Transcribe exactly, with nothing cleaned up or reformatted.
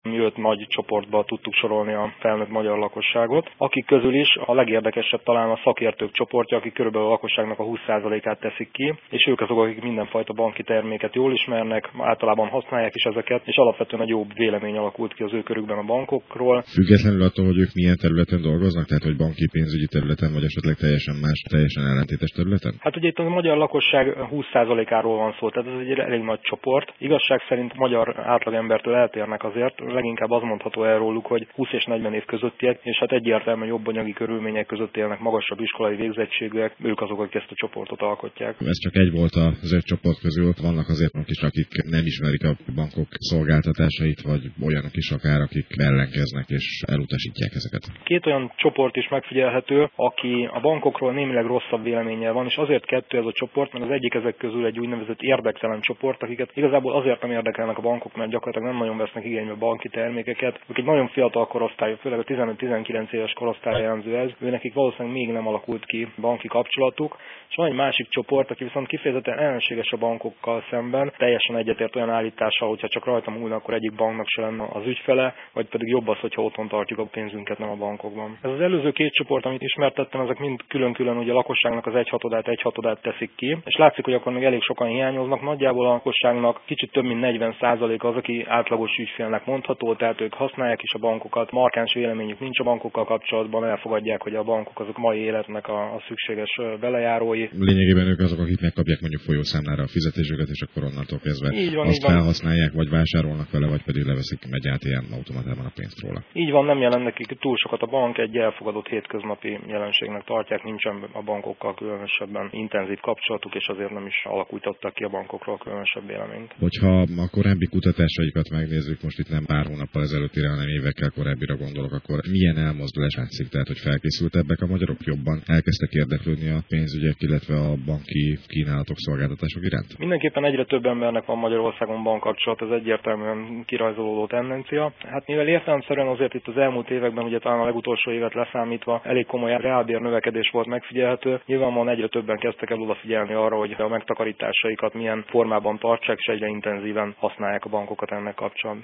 Mi öt nagy csoportba tudtuk sorolni a felnőtt magyar lakosságot, akik közül is a legérdekesebb talán a szakértők csoportja, akik körülbelül a lakosságnak a húsz százalékát teszik ki, és ők azok, akik mindenfajta banki terméket jól ismernek, általában használják is ezeket, és alapvetően egy jobb vélemény alakult ki az ő körükben a bankokról. Függetlenül attól, hogy ők milyen területen dolgoznak, tehát hogy banki pénzügyi területen, vagy esetleg teljesen más, teljesen ellentétes területen? Hát ugye itt a magyar lakosság húsz százalékáról van szó, tehát ez egy elég nagy csoport. Igazság szerint magyar átlagembertől eltérnek azért, leginkább az mondható el róluk, hogy húsz és negyven év közöttiek, és hát egyértelműen jobb anyagi körülmények között élnek, magasabb iskolai végzettségűek, ők azok, akik ezt a csoportot alkotják. Ez csak egy volt az öt csoport közül, vannak azért is, akik nem ismerik a bankok szolgáltatásait, vagy olyanok is akár, akik ellenkeznek és elutasítják ezeket. Két olyan csoport is megfigyelhető, aki a bankokról némileg rosszabb véleménnyel van, és azért kettő ez a csoport, mert az egyik ezek közül egy úgynevezett érdektelen csoport, akiket igazából azért nem érdekelnek a bankok, mert gyakorlatilag nem nagyon vesznek igénybe banki termékeket. Ők egy nagyon fiatal korosztály, főleg a tizenöt-tizenkilenc éves korosztály jellemző ez, ő nekik valószínűleg még nem alakult ki banki kapcsolatuk, és van egy másik csoport, aki viszont kifejezetten ellenséges a bankokkal szemben, teljesen egyetért olyan állítással, hogyha csak rajta múlna, akkor egyik banknak se lenne az ügyfele, vagy pedig jobb az, hogyha otthon tartjuk a pénzünket, nem a bankokban. Ez az előző két csoport, amit ismertettem, ezek mind külön-külön ugye a lakosságnak az egyhatodát, egyhatodát teszik ki, és látszik, hogy akkor még elég sokan hiányoznak. Nagyjából a lakosságnak kicsit több mint negyven százalék az, aki átlagos ügyfélnek mondható, tehát ők használják is a bankokat, markáns véleményük nincs a bankokkal kapcsolatban, elfogadják, hogy a bankok azok mai életnek a, a szükséges velejárói. Lényegében ők azok, akik megkapják mondjuk folyószámlára a fizetésüket, és akkor onnantól kezdve így van, azt így van. felhasználják, vagy vásárolnak vele, vagy pedig leveszik egy á té em automatában a pénzt róla. Így van, nem jelent nekik túl sokat a bank, egy elfogadott hétköznapi jelenségnek tartják, nincsen a bankokkal különösebben intenzív kapcsolatuk, és azért nem is alakítottak ki a bankokról különösebb véleményt. Hogyha a korábbi kutatásaikat megnézzük, most itt nem pár hónappal ezelőttire, hanem évekkel korábbira gondolok, akkor milyen elmozdulás látszik, tehát hogy felkészültebbek a magyarok jobban, elkezdtek érdeklődni a pénzügyek, illetve a banki kínálatok, szolgáltatások iránt? Mindenképpen egyre több embernek van Magyarországon bankkapcsolat, ez egyértelműen kirajzolódó tendencia. Hát mivel értelemszerűen azért itt az elmúlt években, ugye talán a legutolsó évet leszámítva, elég komoly reálbér növekedés volt megfigyelhető. Nyilvánvalóan egyre többen kezdtek el odafigyelni arra, hogy a megtakarításaikat milyen formában tartsák, és egyre intenzíven használják a bankokat ennek kapcsán.